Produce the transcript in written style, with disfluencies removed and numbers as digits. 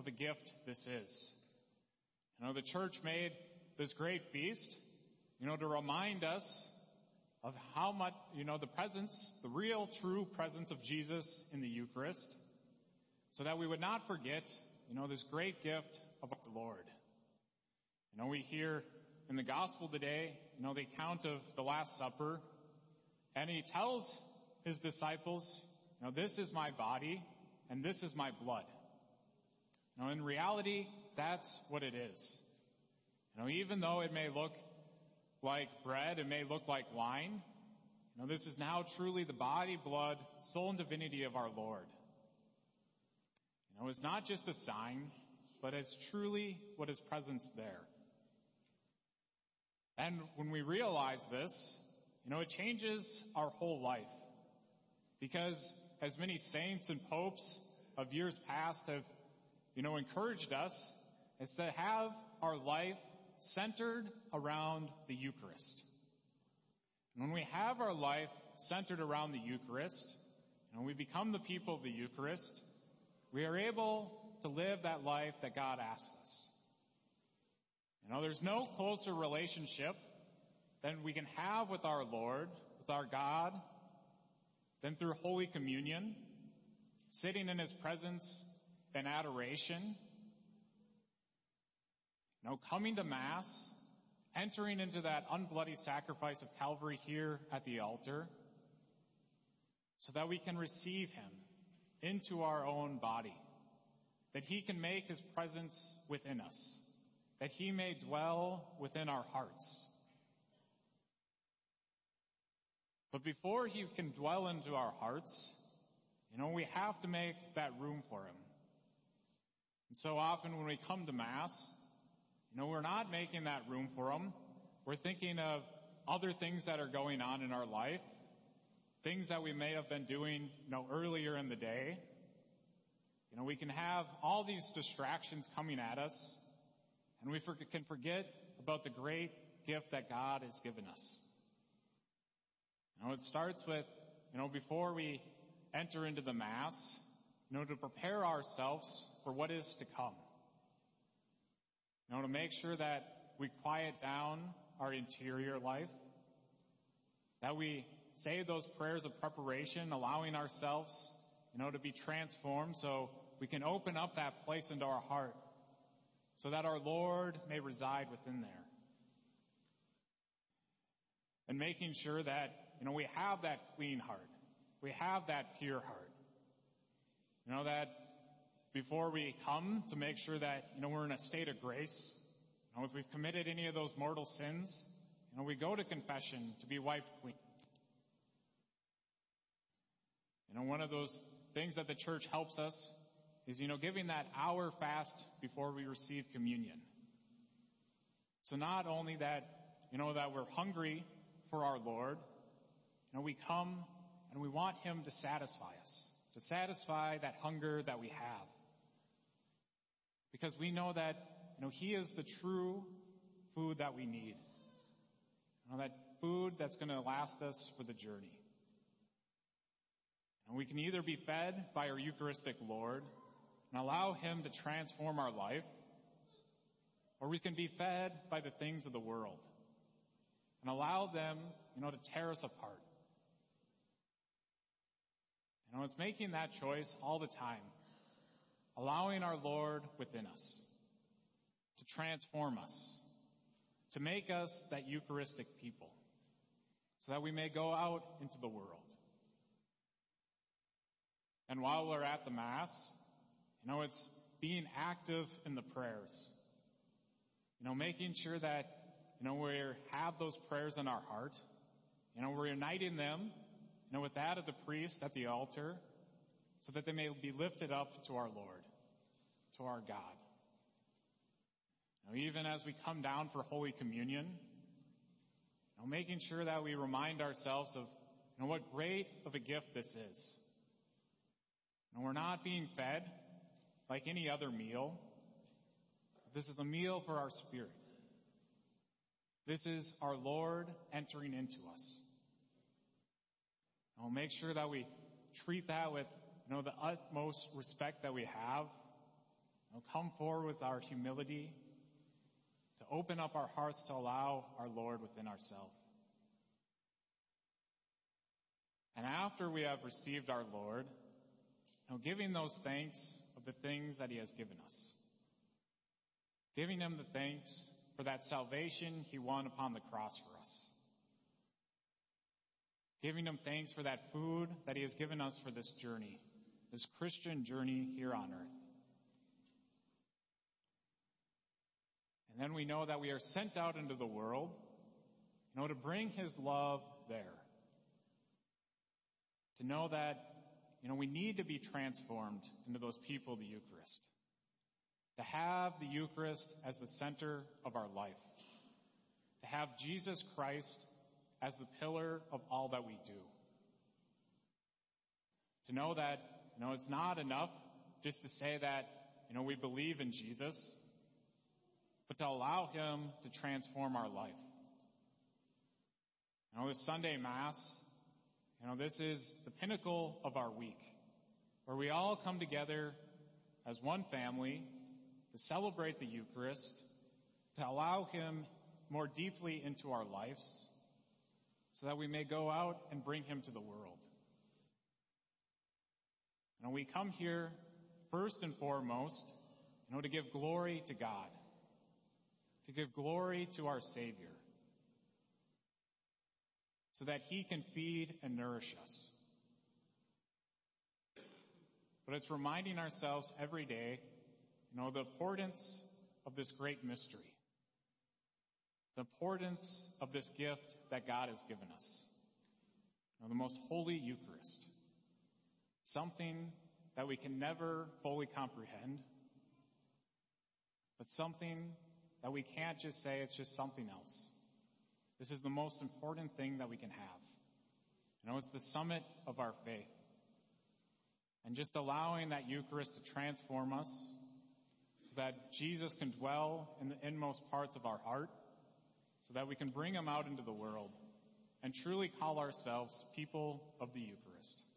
a gift this is. The church made this great feast, to remind us of how much, the presence, the real true presence of Jesus in the Eucharist, so that we would not forget, this great gift of our Lord. We hear in the gospel today, the account of the Last Supper, and he tells his disciples, this is my body and this is my blood. In reality, that's what it is. Even though it may look like bread, it may look like wine, this is now truly the body, blood, soul, and divinity of our Lord. It's not just a sign, but it's truly what is present there. And when we realize this, it changes our whole life. Because as many saints and popes of years past have, encouraged us, is to have our life centered around the Eucharist. And when we have our life centered around the Eucharist, and we become the people of the Eucharist, we are able to live that life that God asks us. There's no closer relationship than we can have with our Lord, with our God, than through Holy Communion, sitting in His presence in adoration, coming to Mass, entering into that unbloody sacrifice of Calvary here at the altar, so that we can receive Him into our own body, that He can make His presence within us, that He may dwell within our hearts. But before He can dwell into our hearts, we have to make that room for Him. And so often when we come to Mass, we're not making that room for Him. We're thinking of other things that are going on in our life, things that we may have been doing, earlier in the day. We can have all these distractions coming at us, and we can forget about the great gift that God has given us. It starts with, before we enter into the Mass, to prepare ourselves for what is to come. To make sure that we quiet down our interior life, that we say those prayers of preparation, allowing ourselves, to be transformed so we can open up that place into our heart so that our Lord may reside within there. And making sure that, we have that clean heart. We have that pure heart. That before we come, to make sure that, we're in a state of grace. If we've committed any of those mortal sins, we go to confession to be wiped clean. One of those things that the church helps us is, giving that hour fast before we receive communion. So not only that, that we're hungry for our Lord, we come and we want Him to satisfy us, to satisfy that hunger that we have. Because we know that, He is the true food that we need. That food that's going to last us for the journey. And we can either be fed by our Eucharistic Lord and allow Him to transform our life, or we can be fed by the things of the world and allow them, to tear us apart. It's making that choice all the time, allowing our Lord within us to transform us, to make us that Eucharistic people, so that we may go out into the world. And while we're at the Mass, it's being active in the prayers. Making sure that, we have those prayers in our heart. We're uniting them, with that of the priest at the altar, so that they may be lifted up to our Lord, to our God. Even as we come down for Holy Communion, making sure that we remind ourselves of, what great of a gift this is. We're not being fed like any other meal. This is a meal for our spirit. This is our Lord entering into us. And we'll make sure that we treat that with, the utmost respect that we have, come forward with our humility, to open up our hearts to allow our Lord within ourselves. And after we have received our Lord, giving those thanks of the things that he has given us. Giving him the thanks for that salvation he won upon the cross for us. Giving him thanks for that food that he has given us for this journey, this Christian journey here on earth. And then we know that we are sent out into the world, to bring his love there. To know that, we need to be transformed into those people of the Eucharist. To have the Eucharist as the center of our life. To have Jesus Christ as the pillar of all that we do. To know that, it's not enough just to say that, we believe in Jesus, but to allow him to transform our life. The Sunday Mass, this is the pinnacle of our week, where we all come together as one family to celebrate the Eucharist, to allow him more deeply into our lives, so that we may go out and bring him to the world. And we come here first and foremost, to give glory to God, to give glory to our Savior, so that he can feed and nourish us. But it's reminding ourselves every day, the importance of this great mystery, the importance of this gift that God has given us, the most holy Eucharist, something that we can never fully comprehend, but something that we can't just say it's just something else. This is the most important thing that we can have. It's the summit of our faith. And just allowing that Eucharist to transform us so that Jesus can dwell in the inmost parts of our heart, so that we can bring him out into the world and truly call ourselves people of the Eucharist.